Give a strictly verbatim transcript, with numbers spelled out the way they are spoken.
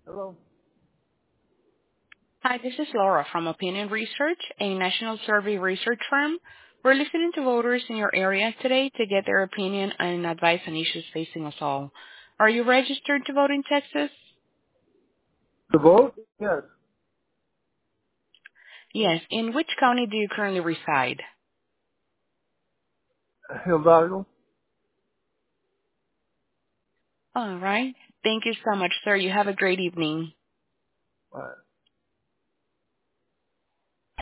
Hello. Hi, this is Laura from Opinion Research, a national survey research firm. We're listening to voters in your area today to get their opinion and advice on issues facing us all. Are you registered to vote in Texas? The vote? Yes. Yes. In which county do you currently reside? Hidalgo. All right. Thank you so much, sir. You have a great evening. All right.